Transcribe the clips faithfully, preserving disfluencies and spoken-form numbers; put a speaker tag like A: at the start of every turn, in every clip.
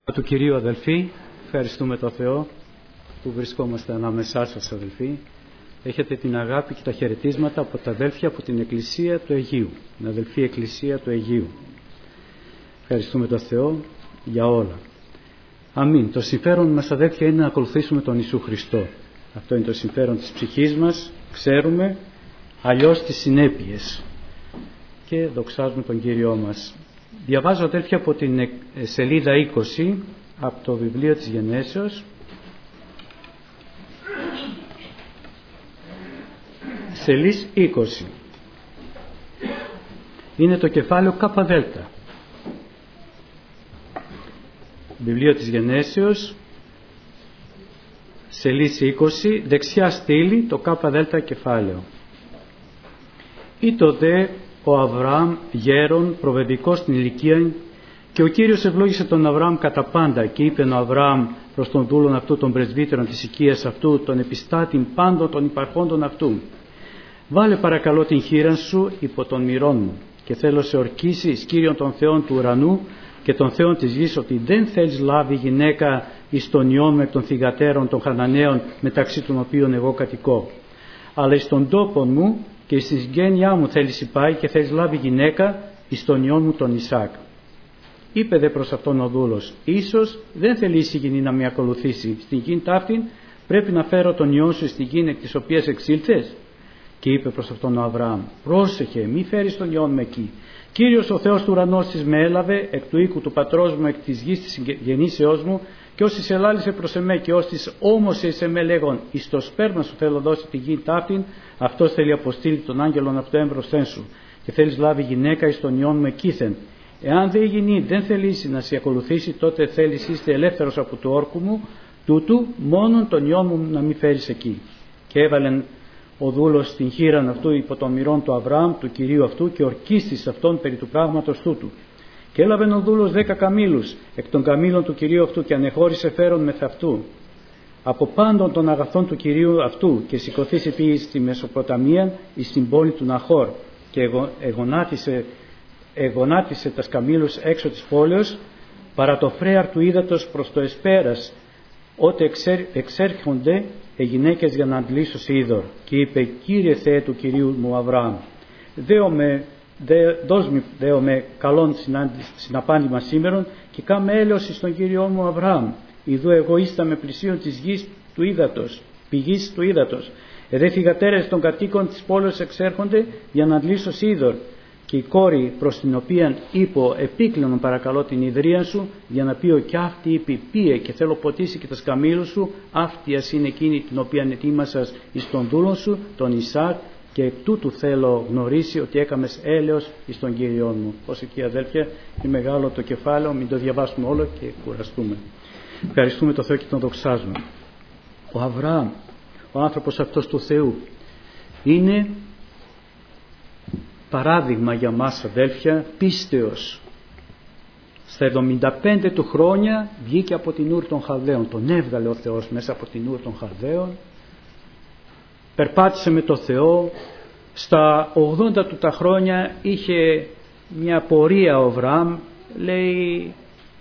A: Του Κυρίου αδελφοί, ευχαριστούμε τον Θεό που βρισκόμαστε ανάμεσά σας αδελφοί. Έχετε την αγάπη και τα χαιρετίσματα από τα αδέλφια από την Εκκλησία του Αιγείου, την αδελφή Εκκλησία του Αιγείου. Ευχαριστούμε τον Θεό για όλα. Αμήν. Το συμφέρον μας αδέλφια είναι να ακολουθήσουμε τον Ιησού Χριστό. Αυτό είναι το συμφέρον της ψυχής μας, ξέρουμε, αλλιώς τις συνέπειες. Και δοξάζουμε τον Κύριό μας. Διαβάζω αδέλφια από την σελίδα είκοσι από το βιβλίο της Γενέσεως, σελίδα είκοσι. Είναι το κεφάλαιο Καπαδέλτα. Βιβλίο της Γενέσεως, σελίδα είκοσι, δεξιά στήλη, το Καπαδέλτα κεφάλαιο. Ήτο δε ο Αβραάμ γέρον προβεβικός στην ηλικία, και ο Κύριος ευλόγησε τον Αβραάμ κατά πάντα, και είπε ο Αβραάμ προς τον δούλον αυτού, τον πρεσβύτερον της οικίας αυτού, τον επιστάτην πάντων των υπαρχόντων αυτού: βάλε παρακαλώ την χείρα σου υπό των μυρών μου, και θέλω σε ορκίσει εις Κύριον των Θεών του ουρανού και των Θεών της γης, ότι δεν θέλεις λάβει γυναίκα εις τον ιόν με των θυγατέρων των Χαναναίων, μεταξύ των οποίων εγώ κατοικώ, αλλά εις τον τόπο μου και στη συγγένειά μου θέλεις υπάει, και θέλεις λάβει γυναίκα εις τον ιόν μου τον Ισάκ. Είπε δε προς αυτόν ο δούλος: ίσως δεν θέλει η συγγενή να με ακολουθήσει. Στην γη ταύτην πρέπει να φέρω τον ιόν σου στην γη εκ της οποίας εξήλθες. Και είπε προς αυτόν ο Αβραάμ: πρόσεχε, μη φέρεις τον ιόν με εκεί. Κύριος ο Θεός του ουρανός της με έλαβε εκ του οίκου του πατρός μου, εκ της γης της γεννήσεώς μου, και όσοι ελάλησε προς εμέ, και όσοι όμωσε εις εμέ λέγον: εις το σπέρμα σου θέλω δώσει τη γη ταύτην, αυτός θέλει αποστείλει τον άγγελον αυτό έμπροσθέν σου, και θέλεις λάβει γυναίκα εις τον ιόν μου εκείθεν. Εάν δε η γυνή δεν θελήσει να σε ακολουθήσει, τότε θέλεις είστε ελεύθερος από του όρκου μου τούτου, μόνον τον ιόν μου να μην φέρεις εκεί. Και έβαλεν ο δούλος την χείραν αυτού υπό των μυρών του Αβραάμ, του κυρίου αυτού, και ορκίστης αυτόν περί του πράγματος τούτου. Και έλαβε ο δούλος δέκα καμήλους εκ των καμήλων του κυρίου αυτού, και ανεχώρησε φέρον μεθ' αυτού από πάντων των αγαθών του κυρίου αυτού, και σηκωθήσει πήγε στη Μεσοποταμία εις την πόλη του Ναχόρ, και εγωνάτισε, εγωνάτισε τας καμήλους έξω της πόλεως παρά το φρέαρ του ύδατος προς το εσπέρας, ότε εξέρ, εξέρχονται οι γυναίκες για να αντλήσω είδωρ. Και είπε: Κύριε Θεέ του κυρίου μου Αβραάμ, δέω με, δε, δώσ' με, δέω με καλόν συναπάντημα σήμερον, και κάμε έλεος εις τον Κύριό μου Αβραάμ. Ιδού εγώ ήστα με πλησίον της γης του ύδατος, πηγής του ύδατος. Εδέ θυγατέρες των κατοίκων της πόλης εξέρχονται για να αντλήσω είδωρ. Και η κόρη προς την οποία είπω επίκλαινον παρακαλώ την ιδρία σου, για να πει ο κι αυτή είπε: πίε και θέλω ποτίσει και τα σκαμήλου σου, αυτίας είναι εκείνη την οποία ετοίμασας εις τον δούλον σου τον Ισάκ, και εκ τούτου θέλω γνωρίσει ότι έκαμες έλεος εις τον Κύριον μου. Ως εκεί αδέλφια, είναι μεγάλο το κεφάλαιο, μην το διαβάσουμε όλο και κουραστούμε. Ευχαριστούμε τον Θεό και τον δοξάζουμε. Ο Αβραάμ, ο άνθρωπος αυτός του Θεού, είναι παράδειγμα για μας αδέλφια πίστεως. Στα εβδομήντα πέντε του χρόνια βγήκε από την Ούρ των Χαλδαίων, τον έβγαλε ο Θεός μέσα από την Ούρ των Χαλδαίων, περπάτησε με το Θεό. Στα ογδόντα του τα χρόνια είχε μια πορεία ο Αβραάμ, λέει,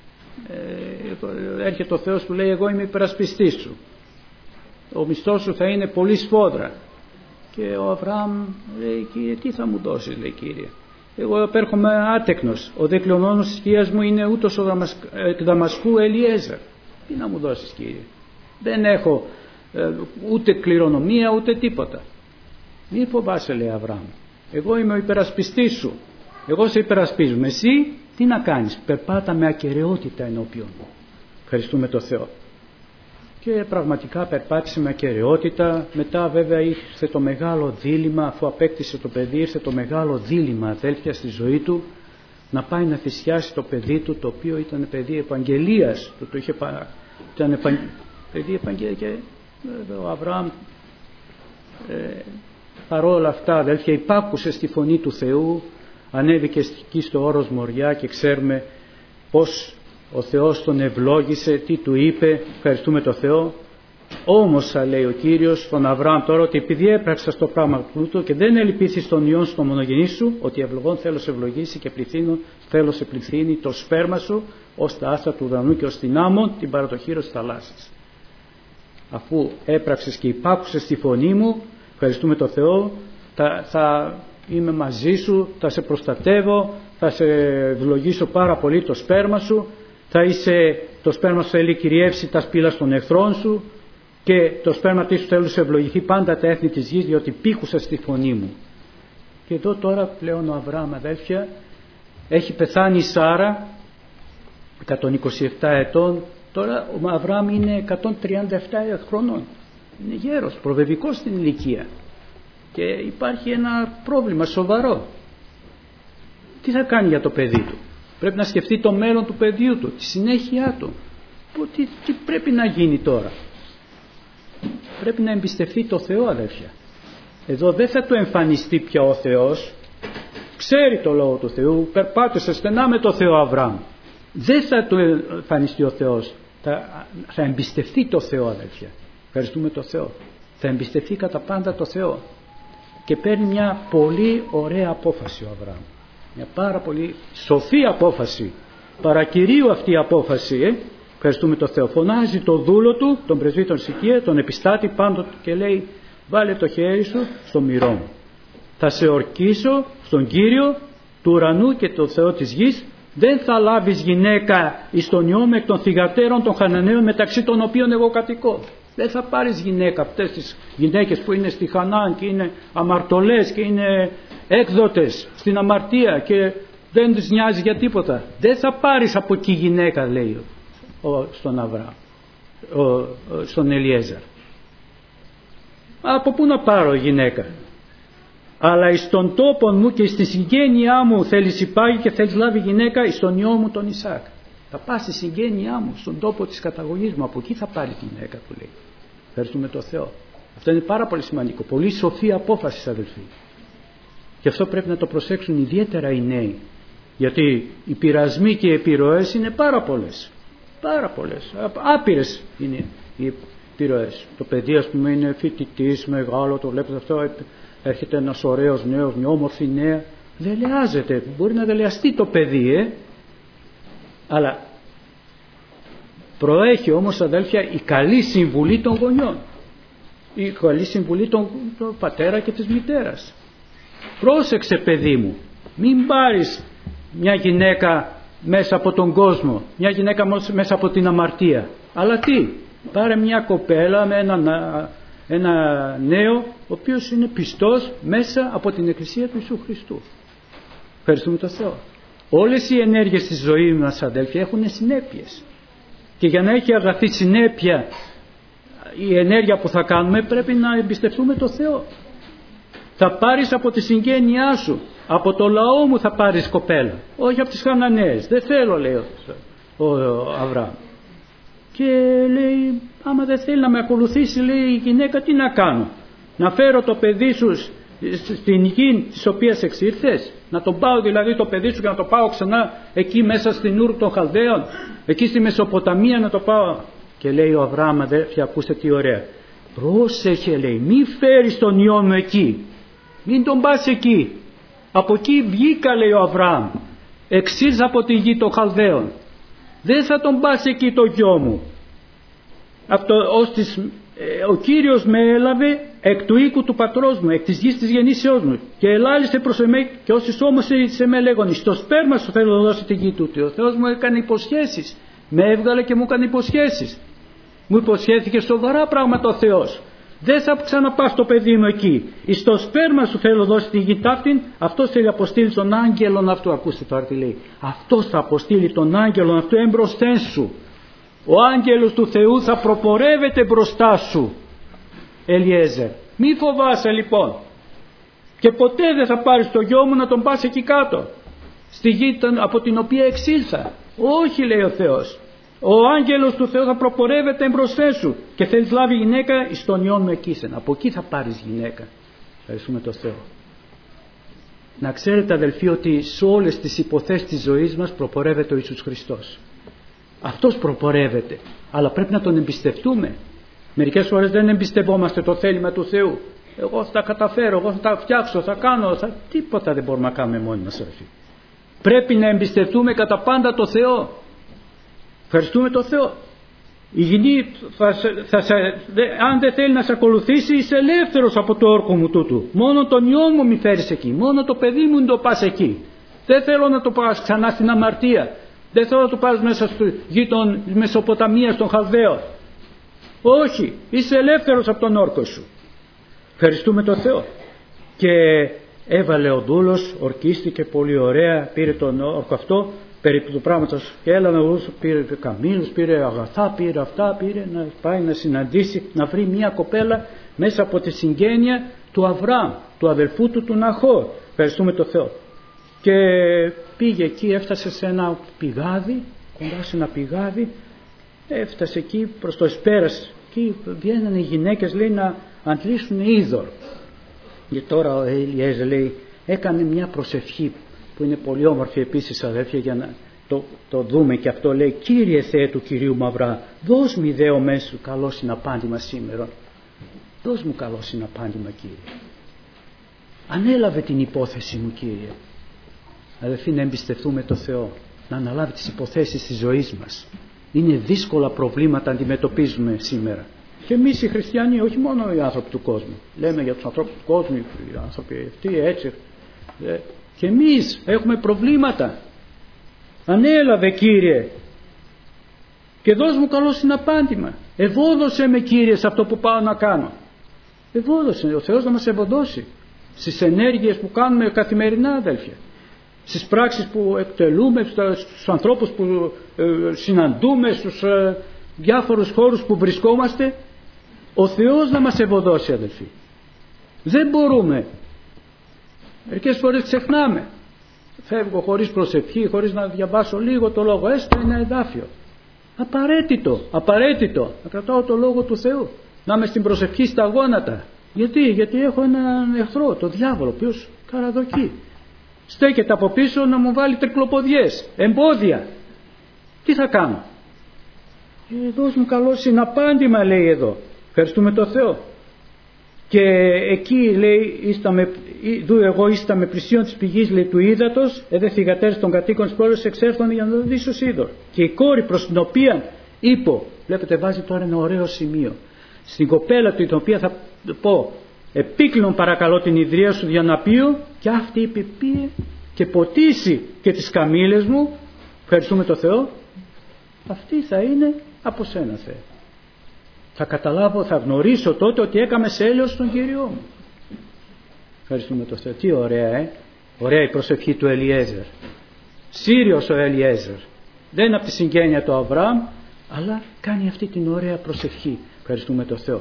A: ε, έρχεται ο Θεός, του λέει: εγώ είμαι υπερασπιστής σου, ο μισθός σου θα είναι πολύ σφόδρα. Και ο Αβραάμ λέει: Κύριε, τι θα μου δώσεις, λέει, Κύριε, εγώ απέρχομαι άτεκνος, ο δε κληρονόμος της οικίας μου είναι ούτως ο εκ Δαμασκού Ελιέζερ. Τι να μου δώσεις, Κύριε, δεν έχω ε, ούτε κληρονομία ούτε τίποτα. Μη φοβάσαι, λέει Αβραάμ, εγώ είμαι ο υπερασπιστής σου, εγώ σε υπερασπίζομαι, εσύ τι να κάνεις, περπάτα με ακεραιότητα ενώπιον μου. Ευχαριστούμε το Θεό. Και πραγματικά περπάτησε με ακεραιότητα. Μετά βέβαια ήρθε το μεγάλο δίλημμα, αφού απέκτησε το παιδί, ήρθε το μεγάλο δίλημμα αδέλφια στη ζωή του, να πάει να θυσιάσει το παιδί του, το οποίο ήταν παιδί επαγγελίας, το, το είχε, ήταν επαγγε... παιδί επαγγελίας. Και ο Αβραάμ ε, παρόλα αυτά αδέλφια υπάκουσε στη φωνή του Θεού, ανέβηκε εκεί στο όρος Μοριά, και ξέρουμε πως ο Θεός τον ευλόγησε, τι του είπε. Ευχαριστούμε τον Θεό. Όμως, λέει ο Κύριος στον Αβραάμ τώρα, ότι επειδή έπραξα στο πράγμα τούτο και δεν ελυπήθη στον ιόν στο μονογενή σου, ότι ευλογών θέλω σε ευλογήσει και πληθύνω θέλω σε πληθύνει το σπέρμα σου ως τα άστρα του ουρανού και ως την άμμον την παρατοχήρωση της θαλάσσης. Αφού έπραξες και υπάκουσες τη φωνή μου, ευχαριστούμε τον Θεό, θα, θα είμαι μαζί σου, θα σε προστατεύω, θα σε ευλογήσω πάρα πολύ το σπέρμα σου, θα είσαι, το σπέρμα σου θέλει κυριεύσει τα σπήλα των εχθρών σου και το σπέρμα της σου θέλει σε ευλογηθεί πάντα τα έθνη της γης, διότι πήκουσες τη φωνή μου. Και εδώ τώρα πλέον ο Αβραάμ, αδέλφια, έχει πεθάνει η Σάρα εκατόν είκοσι επτά ετών. Τώρα ο Αβραάμ είναι εκατόν τριάντα επτά χρονών. Είναι γέρος, προβεβικός στην ηλικία. Και υπάρχει ένα πρόβλημα σοβαρό. Τι θα κάνει για το παιδί του? Πρέπει να σκεφτεί το μέλλον του παιδιού του, τη συνέχεια του. Τι, τι πρέπει να γίνει τώρα? Πρέπει να εμπιστευτεί το Θεό, αδέλφια. Εδώ δεν θα του εμφανιστεί πια ο Θεός. Ξέρει το λόγο του Θεού, περπάτησε στενά με το Θεό Αβραάμ. Δεν θα του εμφανιστεί ο Θεός. Θα, θα εμπιστευτεί το Θεό, αδέλφια. Ευχαριστούμε το Θεό. Θα εμπιστευτεί κατά πάντα το Θεό. Και παίρνει μια πολύ ωραία απόφαση ο Αβραάμ. Μια πάρα πολύ σοφή απόφαση. Παρακυρίου αυτή η απόφαση. Ε. Ευχαριστούμε το Θεό. Φωνάζει το δούλο του, τον πρεσβύτερο Σικία, τον επιστάτη πάντοτε και λέει: βάλε το χέρι σου στο μυρό μου. Θα σε ορκίσω στον Κύριο του ουρανού και τον Θεό της γης. Δεν θα λάβεις γυναίκα εις τον ιό εκ των θυγατέρων των Χαναναίων, μεταξύ των οποίων εγώ κατοικώ. Δεν θα πάρεις γυναίκα, αυτές τις γυναίκες που είναι στη Χανάν και είναι αμαρτωλές και είναι έκδοτες στην αμαρτία και δεν τους νοιάζει για τίποτα. Δεν θα πάρεις από εκεί γυναίκα, λέει ο, στον Αβραάμ, ο, ο, στον Ελιέζαρ. Από πού να πάρω γυναίκα? Αλλά εις τον τόπο μου και στη συγγένειά μου θέλεις υπάγει και θέλεις λάβει γυναίκα εις τον ιό μου τον Ισάκ. Θα πας στη συγγένειά μου, στον τόπο της καταγωγής μου, από εκεί θα πάρει γυναίκα, του λέει. Ευχαριστούμε το Θεό. Αυτό είναι πάρα πολύ σημαντικό. Πολύ σοφή απόφαση, αδελφοί. Και αυτό πρέπει να το προσέξουν ιδιαίτερα οι νέοι. Γιατί οι πειρασμοί και οι επιρροές είναι πάρα πολλές. Πάρα πολλές. Άπειρες είναι οι επιρροές. Το παιδί, ας πούμε, είναι φοιτητής, μεγάλο, το βλέπετε αυτό. Έρχεται ένας ωραίος νέος, μια όμορφη νέα. Δελεάζεται. Μπορεί να δελεαστεί το παιδί, ε. Αλλά προέχει όμως, αδέλφια, η καλή συμβουλή των γονιών. Η καλή συμβουλή των, των πατέρα και της μητέρας. Πρόσεξε, παιδί μου. Μην πάρεις μια γυναίκα μέσα από τον κόσμο. Μια γυναίκα μέσα από την αμαρτία. Αλλά τι? Πάρε μια κοπέλα με ένα, ένα νέο, ο οποίος είναι πιστός μέσα από την Εκκλησία του Ιησού Χριστού. Ευχαριστούμε τον Θεό. Όλες οι ενέργειες της ζωής μας, αδέλφια, έχουν συνέπειες. Και για να έχει αγαθή συνέπεια η ενέργεια που θα κάνουμε, πρέπει να εμπιστευτούμε τον Θεό. Θα πάρεις από τη συγγένειά σου, από το λαό μου θα πάρεις κοπέλα, όχι από τις Χαναναίες. Δεν θέλω, λέει ο, ο Αβραάμ. Και λέει, άμα δεν θέλει να με ακολουθήσει, λέει η γυναίκα, τι να κάνω? Να φέρω το παιδί σου στην γη της οποίας εξήρθες? Να τον πάω δηλαδή το παιδί σου και να το πάω ξανά εκεί μέσα στην Ούρ των Χαλδαίων, εκεί στη Μεσοποταμία να το πάω? Και λέει ο Αβραάμ, αδέρφια, ακούστε τι ωραία. Πρόσεχε, λέει, μη φέρεις τον ιό μου εκεί. Μην τον πας εκεί. Από εκεί βγήκα, λέει ο Αβραάμ. Εξήλθα από τη γη των Χαλδαίων. Δεν θα τον πας εκεί το γιο μου. Αυτό, ως της, ε, ο Κύριος με έλαβε εκ του οίκου του πατρός μου, εκ της γης της γεννήσεώς μου, και ελάλησε προς εμέ, και όσοι όμως σε με λέγον, στο σπέρμα σου θέλω να δώσει τη γη του. Ο Θεός μου έκανε υποσχέσεις. Με έβγαλε και μου έκανε υποσχέσεις. Μου υποσχέθηκε σοβαρά πράγματα ο Θεός. Δεν θα ξαναπάς το παιδί μου εκεί. Εις το σπέρμα σου θέλω δώσει τη γη ταύτην. Αυτός θέλει αποστείλει τον άγγελον αυτού. Ακούστε τώρα τι λέει. Αυτός θα αποστείλει τον άγγελον αυτού εμπροσθέν σου. Ο άγγελος του Θεού θα προπορεύεται μπροστά σου, Ελιέζερ. Μη φοβάσαι λοιπόν. Και ποτέ δεν θα πάρεις το γιο μου να τον πας εκεί κάτω, στη γη από την οποία εξήλθα. Όχι, λέει ο Θεός. Ο άγγελος του Θεού θα προπορεύεται εμπροσθέν σου και θέλεις λάβει γυναίκα εις τον ιόν μου εκείσεν. Από εκεί θα πάρεις γυναίκα. Ευχαριστούμε τον Θεό. Να ξέρετε, αδελφοί, ότι σε όλες τις υποθέσεις της ζωής μας προπορεύεται ο Ιησούς Χριστός. Αυτός προπορεύεται. Αλλά πρέπει να τον εμπιστευτούμε. Μερικές φορές δεν εμπιστευόμαστε το θέλημα του Θεού. Εγώ θα τα καταφέρω, εγώ θα τα φτιάξω, θα κάνω, θα... τίποτα δεν μπορούμε να κάνουμε μόνοι μας. Πρέπει να εμπιστευτούμε κατά πάντα το Θεό. Ευχαριστούμε το Θεό. Η γυνή θα, θα, θα, αν δεν θέλει να σε ακολουθήσει, είσαι ελεύθερος από το όρκο μου τούτου. Μόνο τον ιό μου μη φέρεις εκεί, μόνο το παιδί μου το πας εκεί. Δεν θέλω να το πας ξανά στην αμαρτία. Δεν θέλω να το πας μέσα στη γη των Μεσοποταμίας, των Χαλδαίων. Όχι, είσαι ελεύθερος από τον όρκο σου. Ευχαριστούμε τον Θεό. Και έβαλε ο δούλος, ορκίστηκε πολύ ωραία, πήρε τον όρκο αυτό περί του πράγματος και έλα να δούλος, πήρε καμήλους, πήρε αγαθά, πήρε αυτά, πήρε να πάει να συναντήσει, να βρει μια κοπέλα μέσα από τη συγγένεια του Αβραάμ, του αδελφού του του Ναχόρ. Ευχαριστούμε τον Θεό. Και πήγε εκεί, έφτασε σε ένα πηγάδι, κοντά σε ένα πηγάδι, έφτασε εκεί προς το Εσπέρας. Εκεί βγαίνανε οι γυναίκες, λέει, να αντλήσουν είδωρ. Και τώρα ο Ελιέζερ, λέει, έκανε μια προσευχή που είναι πολύ όμορφη επίσης, αδέρφια, για να το, το δούμε και αυτό. Λέει, Κύριε Θεέ του Κυρίου Μαυρά, δώσ' μου ιδέο μέσου καλό συναπάντημα σήμερα. Δώσ' μου καλό συναπάντημα, Κύριε. Ανέλαβε την υπόθεση μου, Κύριε. Αδερφοί, να εμπιστευτούμε το Θεό, να αναλάβει τις υποθέσεις της ζωής μας. Είναι δύσκολα προβλήματα αντιμετωπίζουμε σήμερα. Και εμείς οι χριστιανοί, όχι μόνο οι άνθρωποι του κόσμου. Λέμε για τους ανθρώπους του κόσμου, οι άνθρωποι αυτοί έτσι. Και εμείς έχουμε προβλήματα. Ανέλαβε, Κύριε, και δώσ' μου καλό συναπάντημα. Ευόδωσε με, Κύριε, σε αυτό που πάω να κάνω. Ευόδωσε, ο Θεός να μας ευωδώσει στις ενέργειες που κάνουμε καθημερινά, αδέλφια. Στις πράξεις που εκτελούμε, στους ανθρώπους που ε, συναντούμε, στους ε, διάφορους χώρους που βρισκόμαστε. Ο Θεός να μας ευωδώσει, αδελφοί. Δεν μπορούμε. Μερικές φορές ξεχνάμε. Φεύγω χωρίς προσευχή, χωρίς να διαβάσω λίγο το λόγο, έστω ένα εδάφιο. Απαραίτητο, απαραίτητο να κρατάω το λόγο του Θεού. Να είμαι στην προσευχή στα γόνατα. Γιατί, γιατί έχω έναν εχθρό, το διάβολο, ο οποίος καραδοκεί. Στέκεται από πίσω να μου βάλει τρικλοποδιές, εμπόδια. Τι θα κάνω? Ε, δώσ' μου καλό συναπάντημα, λέει εδώ. Ευχαριστούμε το Θεό. Και εκεί λέει, «Ίσταμε, δου εγώ ήστα με πλησίον της πηγής», λέει, «του ύδατος, εδε θυγατέρες των κατοίκων της πόλης εξέρθον για να δω δίσος είδωρ». Και η κόρη προς την οποία είπω, βλέπετε, βάζει τώρα ένα ωραίο σημείο. Στην κοπέλα του, την οποία θα πω, «Επίκλεινον παρακαλώ την ιδρία σου για να πείω», και αυτή είπε, «Πήγε και ποτίσει και τις καμήλες μου». Ευχαριστούμε το Θεό. Αυτή θα είναι από σένα, Θεέ. Θα καταλάβω, θα γνωρίσω τότε ότι έκαμε σε έλεος τον Κύριό μου. Ευχαριστούμε το Θεό. Τι ωραία, ε. Ωραία η προσευχή του Ελιέζερ. Σύριος ο Ελιέζερ. Δεν είναι από τη συγγένεια του Αβραάμ, αλλά κάνει αυτή την ωραία προσευχή. Ευχαριστούμε το Θεό.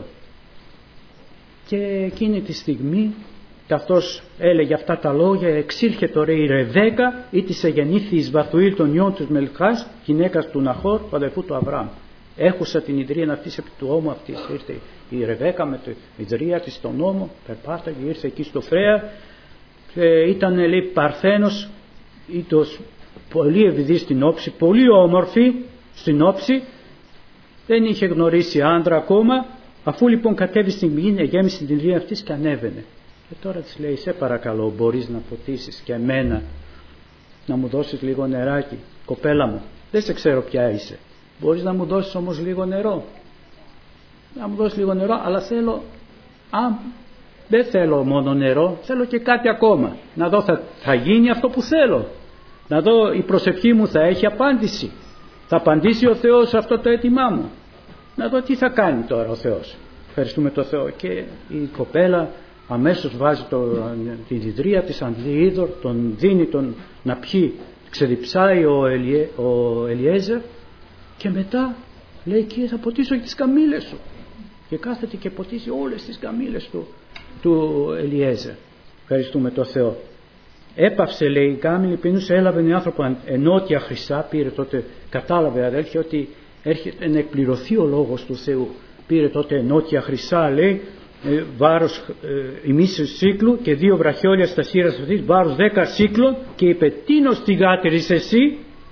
A: Και εκείνη τη στιγμή, καθώς έλεγε αυτά τα λόγια, εξήλχε τώρα η Ρεβέκα, ή της εγεννήθη εις Βαθουήλ των ιών της Μελχάς, γυναίκας του Ναχόρ, του αδελφού του Αβραάμ. Έχουσα την ιδρία να αυτής επί του ώμου αυτής. Ήρθε η Ρεβέκα με την ιδρία της στον ώμο, περπάταγε, ήρθε εκεί στο Φρέα. Και ήταν, λέει, παρθένος, ήταν πολύ ευηδή στην όψη, πολύ όμορφη στην όψη. Δεν είχε γνωρίσει άντρα ακόμα. Αφού λοιπόν κατέβει στην πηγή, γέμισε την ιδρία αυτής και ανέβαινε. Και τώρα της λέει, «Σε παρακαλώ, μπορείς να ποτίσεις και εμένα, να μου δώσεις λίγο νεράκι, κοπέλα μου, δεν σε ξέρω ποια είσαι. Μπορείς να μου δώσεις όμως λίγο νερό? Να μου δώσεις λίγο νερό, αλλά θέλω, α, δεν θέλω μόνο νερό, θέλω και κάτι ακόμα. Να δω θα, θα γίνει αυτό που θέλω. Να δω η προσευχή μου θα έχει απάντηση. Θα απαντήσει ο Θεός σε αυτό το αίτημά μου. Να δω τι θα κάνει τώρα ο Θεός». Ευχαριστούμε τον Θεό. Και η κοπέλα αμέσως βάζει το, την ιδρία της, αντλεί είδωρ, τον δίνει τον να πιει. Ξεδιψάει ο, Ελιέ, ο Ελιέζερ. Και μετά λέει, «Κύριε, θα ποτίσω και τις καμήλες σου». Και κάθεται και ποτίσει όλες τις καμήλες του, του Ελιέζερ. Ευχαριστούμε τον Θεό. Έπαυσε, λέει, η κάμηλη πίνουσε, έλαβε τον άνθρωπο ενότια χρυσά, πήρε τότε, κατάλαβε, αδέλφια, ότι έρχεται να εκπληρωθεί ο λόγος του Θεού. Πήρε τότε ενότια χρυσά, λέει, ε, βάρος ε, ημίσης σύκλου και δύο βραχιόλια στα σύρας αυτής, βάρος δέκα σύκλων, και είπε, «Τίνος θυγάτηρης εσύ?»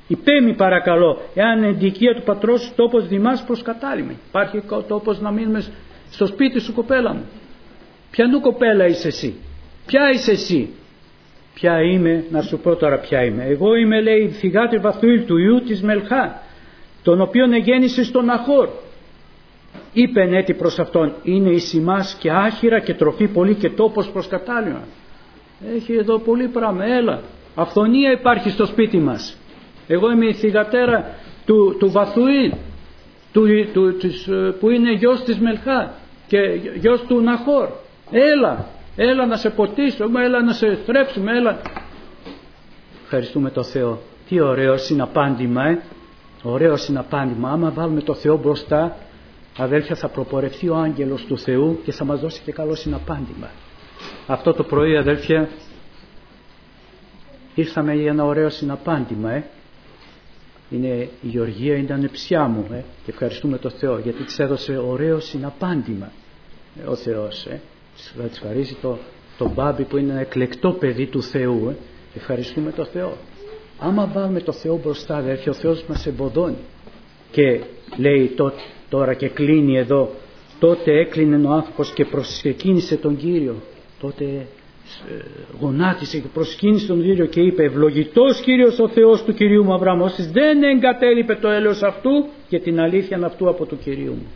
A: Υπέμει παρακαλώ, εάν εν τη οικία του πατρός σου τόπος δημάς προς κατάλημη. Υπάρχει τόπος να μείνουμε στο σπίτι σου, κοπέλα μου? Ποιανού κοπέλα είσαι εσύ? Ποια είσαι εσύ? Ποια είμαι? Να σου πω τώρα ποια είμαι. Εγώ είμαι, λέει, η θυγάτη Βαθουήλ, του ιού της Μελχά, τον οποίον εγέννησε στον Ναχόρ. Είπεν έτη προς αυτόν, είναι η σημάς και άχυρα και τροφή πολύ και τόπος προς κατάλημα. Έχει εδώ πολύ πράγμα, έλα. Αυθονία υπάρχει στο σπίτι μας. Εγώ είμαι η θυγατέρα του, του Βαθουήλ, του, του, της, που είναι γιος της Μελχά και γιος του Ναχόρ. Έλα, έλα να σε ποτίσω, έλα να σε θρέψουμε, έλα. Ευχαριστούμε το Θεό. Τι ωραίο συναπάντημα, ε. Ωραίο συναπάντημα. Άμα βάλουμε το Θεό μπροστά, αδέλφια, θα προπορευτεί ο άγγελος του Θεού και θα μας δώσει και καλό συναπάντημα. Αυτό το πρωί, αδέλφια, ήρθαμε για ένα ωραίο συναπάντημα, ε. Είναι, η Γεωργία είναι ανεψιά μου, ε, και ευχαριστούμε το Θεό γιατί της έδωσε ωραίο συναπάντημα, ε, ο Θεός, ε. Θα της χαρίσει το, το μπάμπι που είναι ένα εκλεκτό παιδί του Θεού, ε. Ευχαριστούμε το Θεό. Άμα βάλουμε το Θεό μπροστά, αδέρφια, ο Θεός μας εμποδώνει. Και λέει τό, τώρα και κλείνει εδώ, τότε έκλεινε ο άνθρωπος και προσκύνησε τον Κύριο. Τότε ε, γονάτισε και προσκύνησε τον Κύριο και είπε, ευλογητός Κύριος ο Θεός του Κυρίου μου Αβραάμ, όσοι δεν εγκατέλειπε το έλεος αυτού και την αλήθεια αυτού από του Κυρίου μου.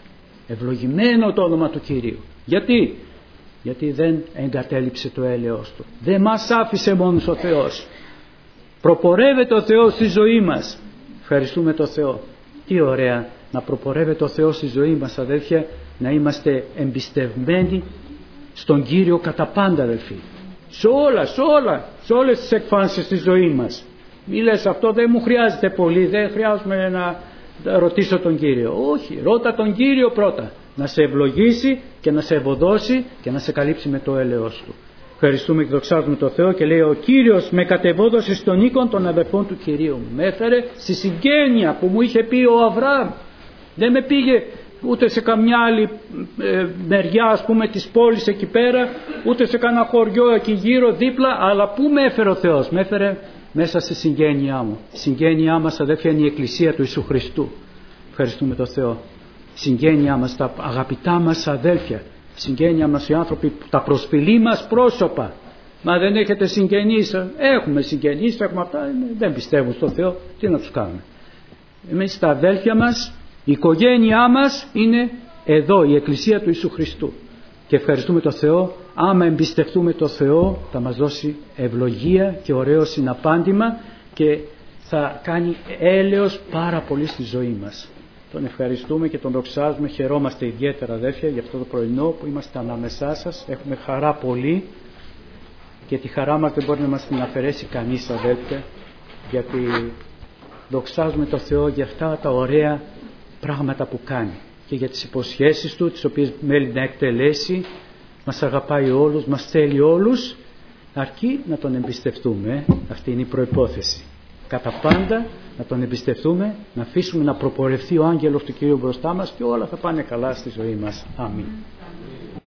A: Ευλογημένο το όνομα του Κυρίου. Γιατί? Γιατί δεν εγκατέλειψε το έλεος του. Δεν μας άφησε μόνος ο Θεός. Προπορεύεται ο Θεός στη ζωή μας. Ευχαριστούμε το Θεό. Τι ωραία να προπορεύεται ο Θεός στη ζωή μας, αδέλφια, να είμαστε εμπιστευμένοι στον Κύριο κατά πάντα, αδελφοί. Σε όλα, σε όλα, σε όλες τις εκφάνσεις της ζωής μας. Μη λες, αυτό δεν μου χρειάζεται πολύ, δεν χρειάζομαι να ρωτήσω τον Κύριο. Όχι, ρώτα τον Κύριο πρώτα. Να σε ευλογήσει και να σε ευωδώσει και να σε καλύψει με το έλεος του. Ευχαριστούμε και δοξάζουμε το Θεό και λέει, ο Κύριος με κατεβόδωσε στον οίκον των αδερφών του Κυρίου μου. Με έφερε στη συγγένεια που μου είχε πει ο Αβραάμ. Δεν με πήγε ούτε σε καμιά άλλη ε, μεριά, ας πούμε, της πόλης εκεί πέρα, ούτε σε κανένα χωριό εκεί γύρω δίπλα, αλλά πού με έφερε ο Θεός? Με έφερε μέσα στη συγγένειά μου. Η συγγένειά μας, αδέρφια, είναι η Εκκλησία του Ιησού Χριστού. Ευχαριστούμε το Θεό. Η συγγένειά μας, τα αγαπητά μας αδέλφια, συγγένεια μας, οι άνθρωποι, τα προσφυλή μας πρόσωπα. Μα δεν έχετε συγγενείς? Έχουμε συγγενείς, έχουμε αυτά, δεν πιστεύουν στο Θεό, τι να τους κάνουμε? Εμείς τα αδέλφια μας, η οικογένειά μας είναι εδώ, η Εκκλησία του Ιησού Χριστού. Και ευχαριστούμε το Θεό, άμα εμπιστευτούμε το Θεό θα μας δώσει ευλογία και ωραίο συναπάντημα και θα κάνει έλεος πάρα πολύ στη ζωή μας. Τον ευχαριστούμε και τον δοξάζουμε, χαιρόμαστε ιδιαίτερα, αδέρφια, για αυτό το πρωινό που είμαστε ανάμεσά σας. Έχουμε χαρά πολύ και τη χαρά μας δεν μπορεί να μας την αφαιρέσει κανείς, αδέρφια, γιατί δοξάζουμε το Θεό για αυτά τα ωραία πράγματα που κάνει και για τις υποσχέσεις Του, τις οποίες μέλει να εκτελέσει. Μας αγαπάει όλους, μας θέλει όλους, αρκεί να Τον εμπιστευτούμε. Αυτή είναι η προϋπόθεση. Κατά πάντα να Τον εμπιστευτούμε, να αφήσουμε να προπορευτεί ο άγγελος του Κυρίου μπροστά μας και όλα θα πάνε καλά στη ζωή μας. Αμήν.